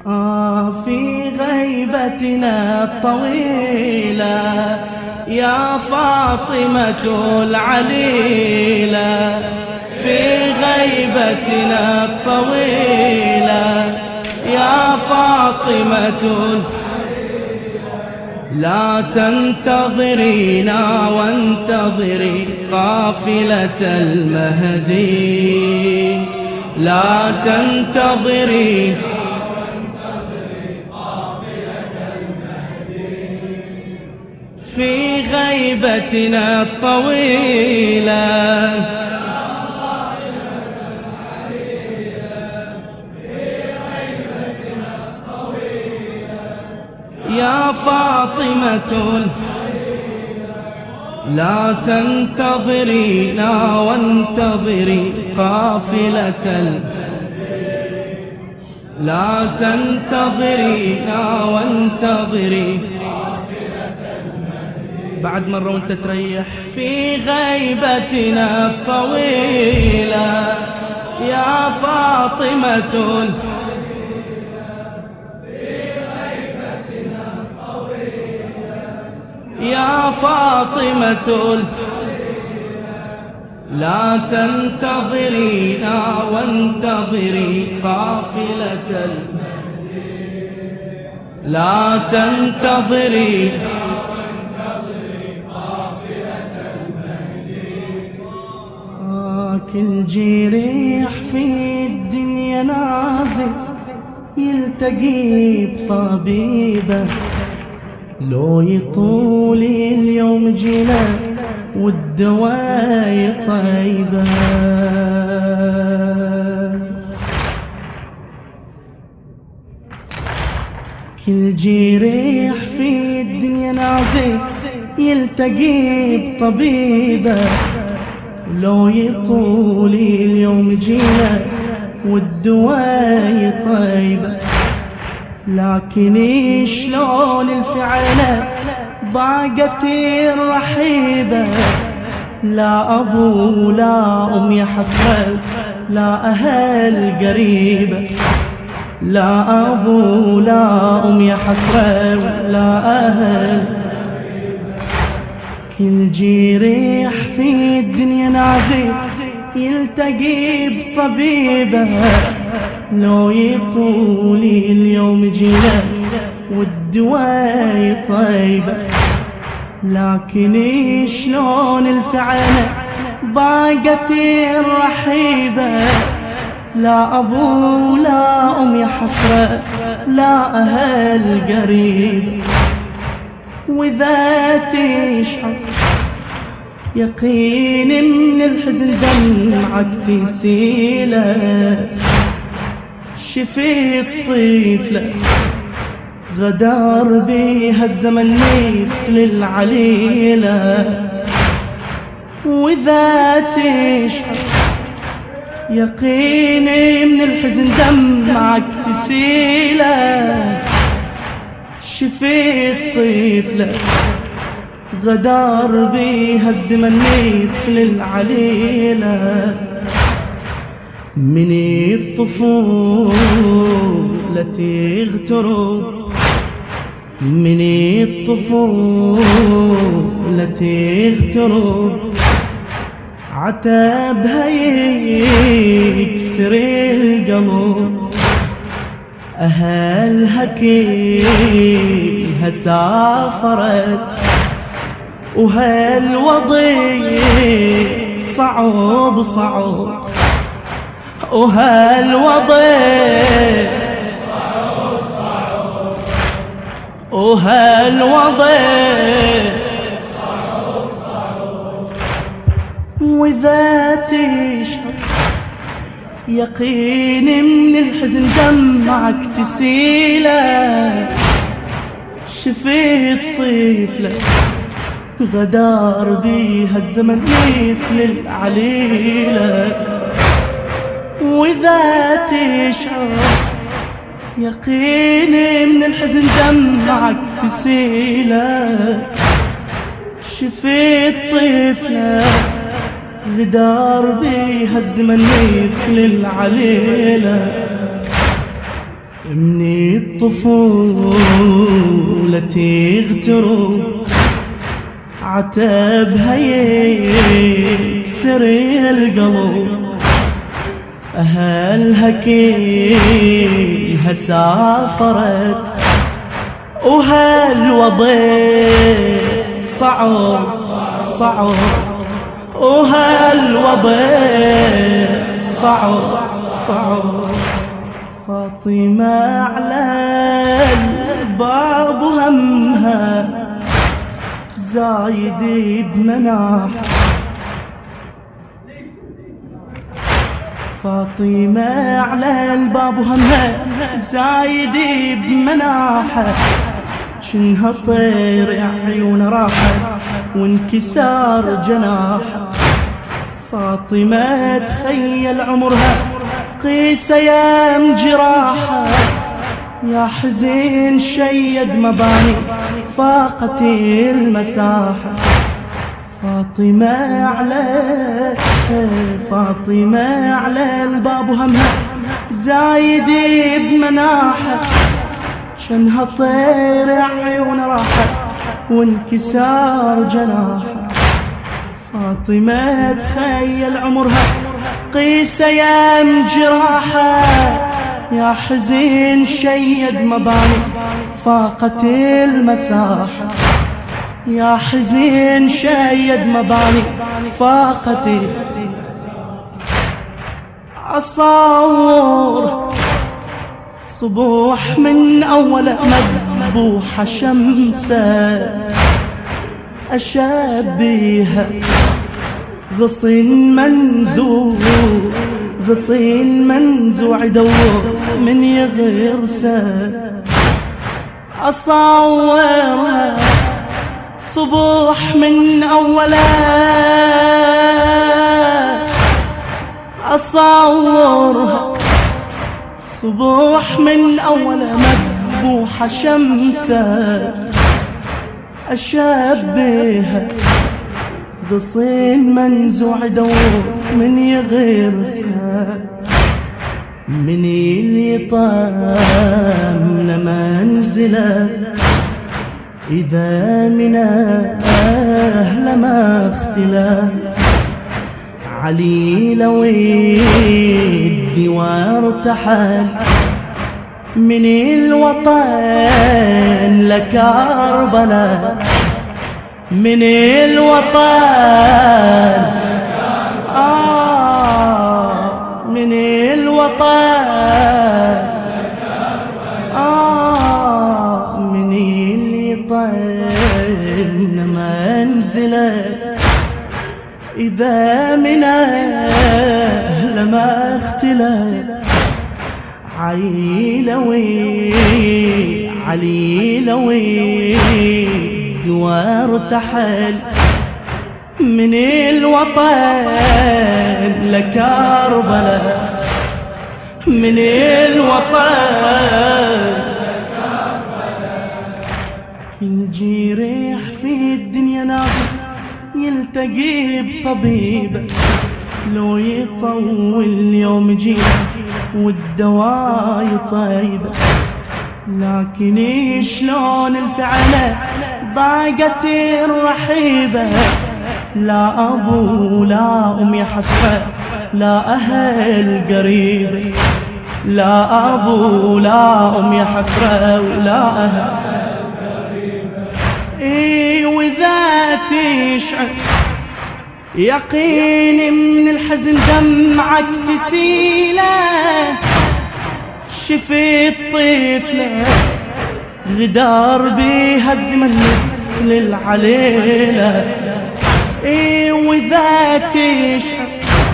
في غيبتنا الطويلة يا فاطمة العليلة، في غيبتنا الطويلة يا فاطمة لا تنتظرينا وانتظري قافلة المهدي، لا تنتظري في غيبتنا الطويلة يا فاطمة لا تنتظرينا وانتظري قافلة لا تنتظرينا وانتظري بعد مرة وانت تريح. في غيبتنا الطويلة يا فاطمة يا فاطمة لا تنتظرينا وانتظري قافلة لا تنتظري كل جريح في الدنيا نازف يلتقي بطبيبه، لو يطول اليوم جينا والدواء طيبة. كل جريح في الدنيا نازف يلتقي بطبيبه، لو يطول اليوم جينا والدواء طيبة. لكن شلون الفعلة ضاقت الرحيبة، لا أبو لا أم يا حسرة لا أهل قريبة، لا أبو لا أم يا حسرة لا أهل. كل جريح في الدنيا نازف يلتقي بطبيبه، لو يطول اليوم جينا والدواء طيبة. لكن شلون الفعلة ضاقت الرحيبة، لا أبو لا أم يا حسرة لا أهل قريب. وإذا تشعر يقين من الحزن دمعك تسيله، شفيت طفلة غدار بيها الزمن مثل العليلة. وإذا تشعر يقين من الحزن دمعك تسيله، شفيت طفلة غدار بيها الزمن مثل العليلة. من الطفولة تغترب، من الطفولة تغترب، عتابها يكسر القلب. أهلها كلها سافرت وهالوضيع صعب صعب، وهالوضيع صعب صعب، وهالوضيع صعب صعب. وإذا تشعر يقين من الحزن دمعك تسيله، شفيت طفلة غدار بيها الزمن مثل العليلة. وإذا تشعر يقين من الحزن دمعك تسيله، شفيت طفلة غدار بيها الزمن مثل العليلة. من الطفولة تغترب عتبها يكسر القلب، أهلها كلها سافرت وهالوضع صعب صعب، وهالوضع صعب صعب. فاطمة على الباب همها زايد بمناح، فاطمة على الباب همها زايد بمناحة، شنها طير عيون راحة وانكسار جناحة. فاطمة تخيل عمرها قيس ايام جراحة، يا حزين شيد مباني فاقت المساحة. فاطمة على الباب همها زايد بمناحة، شنها طير عيون راحة وانكسار جناحة. فاطمة تخيل عمرها قيس ايام جراحة، يا حزين شيد مباني فاقت المساحة، يا حزين شيد مباني فاقت. أصور صبوح من أول مذبوحة شمسة، أشبيها غصن منزوع يدور من يغرسه. أصورها صبوح من أوله، أصورها صبوح من أوله مذبوحة شمسة، أشبهها غصين منزوع يدور من يغرسها. من اللي طامنا منزله إذا من أهل ما اختلا، علي لو يدي وارتحل من الوطن لكربلاء، من الوطن من الوطن من اللي طن منزله إذا من أهل ما اختلف. علي لوي وارتحل من الوطن لكربلاء، من الوطن. كل جريح في الدنيا ناظر يلتقي بطبيبه، لو يطول يوم جيله والدواء يطيبه. لكن شلون الفعله ضاقت الرحيبه، لا ابو لا ام يحسبه لا اهل قريبه، لا ابو لا ام يحسبه ولا اهل قريبه. وإذا تشعر يقيني من الحزن دمعك تسيله، شفت طفله غدار بيها الزمن مثل العليله. وإذا تشعر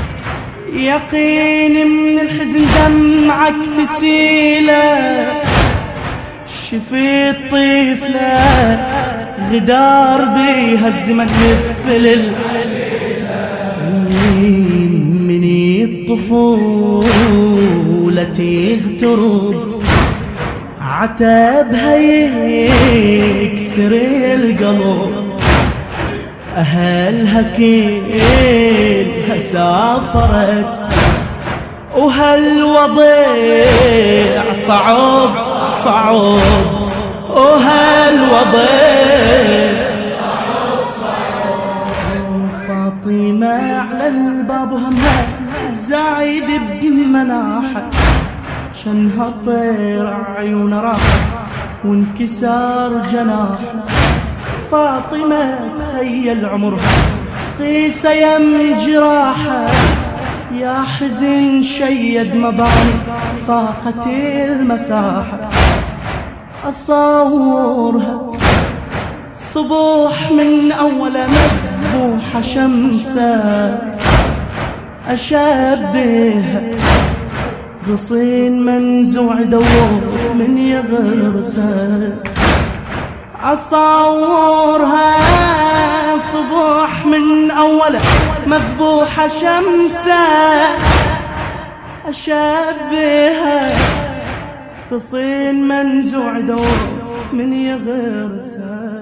يقيني من الحزن دمعك تسيله، شفت طفله غدار بيها الزمن مثل العليله. من الطفولة تغترب عتبها يكسر القلب، أهلها كلها سافرت وهالوضيع صعب صعب، وهالوضيع فاطمة على الباب همها زايد بمناحة، شنها طير عيون راحة وانكسار جناح. فاطمة تخيل عمرها قيسة يم جراحة، يا حزن شيد مباني فاقت المساحة. أصورها صبوح من أول مذبوحة شمسة، أشبهها غصين منزوع دوور من يغرسه. أصورها صبوح من أوله مذبوحة شمسة، أشبهها غصين منزوع دوور من يغرسه.